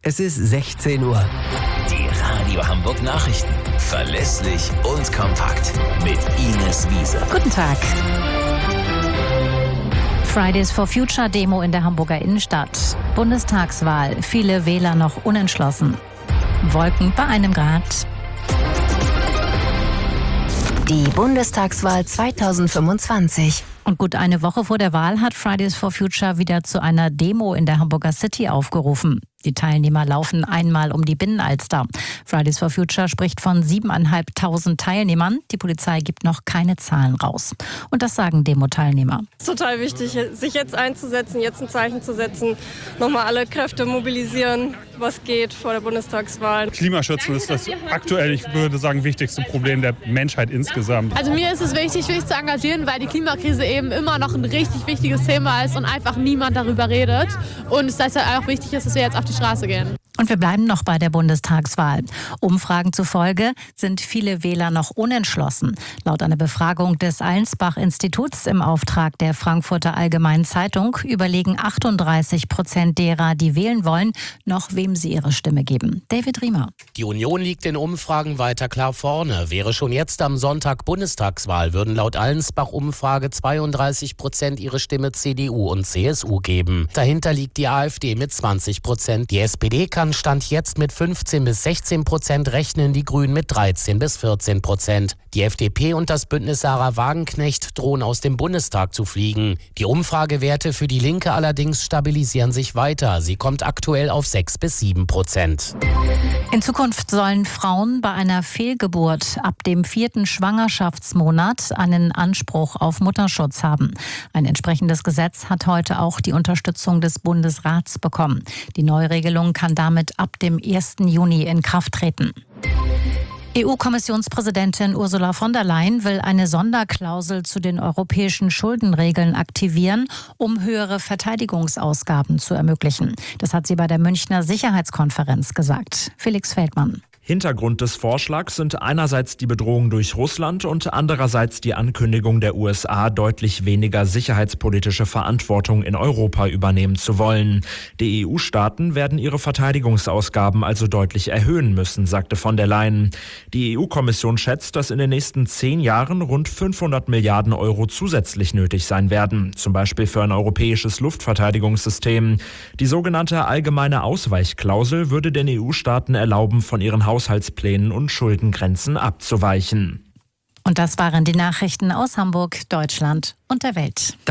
Es ist 16 Uhr. Die Radio Hamburg Nachrichten. Verlässlich und kompakt. Mit Ines Wiese. Guten Tag. Fridays for Future Demo in der Hamburger Innenstadt. Bundestagswahl. Viele Wähler noch unentschlossen. Wolken bei 1 Grad. Die Bundestagswahl 2025. Und gut eine Woche vor der Wahl hat Fridays for Future wieder zu einer Demo in der Hamburger City aufgerufen. Die Teilnehmer laufen einmal um die Binnenalster. Fridays for Future spricht von 7.500 Teilnehmern. Die Polizei gibt noch keine Zahlen raus. Und das sagen Demo-Teilnehmer. Es ist total wichtig, sich jetzt einzusetzen, jetzt ein Zeichen zu setzen, nochmal alle Kräfte mobilisieren, was geht vor der Bundestagswahl. Klimaschützen ist das aktuell, ich würde sagen, wichtigste Problem der Menschheit insgesamt. Also mir ist es wichtig, mich zu engagieren, weil die Klimakrise eben immer noch ein richtig wichtiges Thema ist und einfach niemand darüber redet. Und es deshalb auch wichtig ist, dass wir jetzt auf die Straße gehen. Und wir bleiben noch bei der Bundestagswahl. Umfragen zufolge sind viele Wähler noch unentschlossen. Laut einer Befragung des Allensbach-Instituts im Auftrag der Frankfurter Allgemeinen Zeitung überlegen 38% derer, die wählen wollen, noch wem sie ihre Stimme geben. David Riemer. Die Union liegt in Umfragen weiter klar vorne. Wäre schon jetzt am Sonntag Bundestagswahl, würden laut Allensbach-Umfrage 32% ihre Stimme CDU und CSU geben. Dahinter liegt die AfD mit 20%. Die SPD kann Stand jetzt mit 15-16% rechnen, die Grünen mit 13-14%. Die FDP und das Bündnis Sarah Wagenknecht drohen aus dem Bundestag zu fliegen. Die Umfragewerte für die Linke allerdings stabilisieren sich weiter. Sie kommt aktuell auf 6-7%. In Zukunft sollen Frauen bei einer Fehlgeburt ab dem 4. Schwangerschaftsmonat einen Anspruch auf Mutterschutz haben. Ein entsprechendes Gesetz hat heute auch die Unterstützung des Bundesrats bekommen. Die Neuregelung kann damit ab dem 1. Juni in Kraft treten. EU-Kommissionspräsidentin Ursula von der Leyen will eine Sonderklausel zu den europäischen Schuldenregeln aktivieren, um höhere Verteidigungsausgaben zu ermöglichen. Das hat sie bei der Münchner Sicherheitskonferenz gesagt. Felix Feldmann. Hintergrund des Vorschlags sind einerseits die Bedrohung durch Russland und andererseits die Ankündigung der USA, deutlich weniger sicherheitspolitische Verantwortung in Europa übernehmen zu wollen. Die EU-Staaten werden ihre Verteidigungsausgaben also deutlich erhöhen müssen, sagte von der Leyen. Die EU-Kommission schätzt, dass in den nächsten 10 Jahren rund 500 Milliarden Euro zusätzlich nötig sein werden, zum Beispiel für ein europäisches Luftverteidigungssystem. Die sogenannte allgemeine Ausweichklausel würde den EU-Staaten erlauben, von ihren Haushaltsplänen und Schuldengrenzen abzuweichen. Und das waren die Nachrichten aus Hamburg, Deutschland und der Welt.